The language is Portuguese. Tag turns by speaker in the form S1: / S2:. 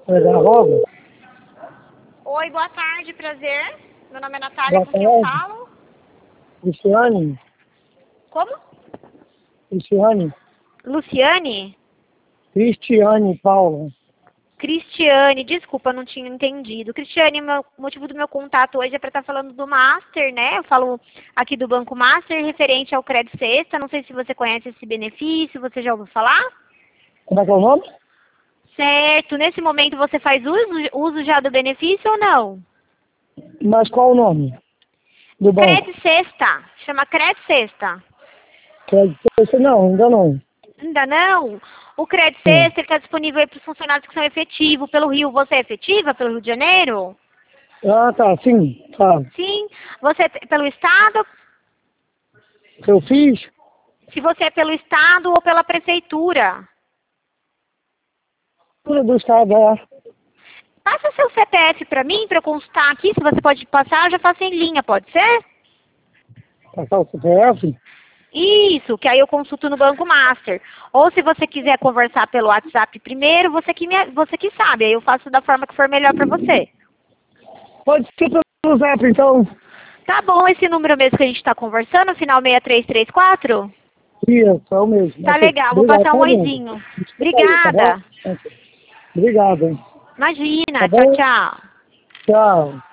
S1: É da Rosa?
S2: Oi, boa tarde, prazer. Meu nome é Natália,
S1: Boa
S2: com quem eu
S1: tarde.
S2: falo?
S1: Cristiane?
S2: Como?
S1: Cristiane?
S2: Luciane?
S1: Cristiane Paula.
S2: Cristiane, desculpa, não tinha entendido. Cristiane, o motivo do meu contato hoje é para estar falando do Master, né? Eu falo aqui do Banco Master, referente ao Crédito Sexta. Não sei se você conhece esse benefício, você já ouviu falar?
S1: Como é que é o nome?
S2: Certo. Nesse momento você faz uso já do benefício ou não?
S1: Mas qual o nome do banco?
S2: Crédito Sexta. Chama Crédito Sexta.
S1: Não, ainda não.
S2: Ainda não? O Crédito
S1: Sim.
S2: Sexta está disponível para os funcionários que são efetivos. Pelo Rio, você é efetiva? Pelo Rio de Janeiro?
S1: Ah, tá, sim, tá.
S2: Sim. Você é pelo Estado?
S1: Eu fiz?
S2: Se você é pelo Estado ou pela Prefeitura?
S1: Tudo do estado, é.
S2: Passa seu CPF para mim, para eu consultar aqui. Se você pode passar, eu já faço em linha, pode ser?
S1: Passar o CPF?
S2: Isso, que aí eu consulto no Banco Master. Ou se você quiser conversar pelo WhatsApp primeiro, você que sabe. Aí eu faço da forma que for melhor para você.
S1: Pode ser pelo Zap, então.
S2: Tá bom esse número mesmo que a gente está conversando, final 6334?
S1: Isso, é o mesmo.
S2: Tá
S1: Ok.
S2: legal, vou
S1: Obrigado,
S2: passar um
S1: tá bom?
S2: oizinho.
S1: Desculpa aí, tá bom?
S2: Obrigada.
S1: Ok. Obrigado, hein? Tá
S2: Imagina, tchau,
S1: bom?
S2: tchau.
S1: Tchau.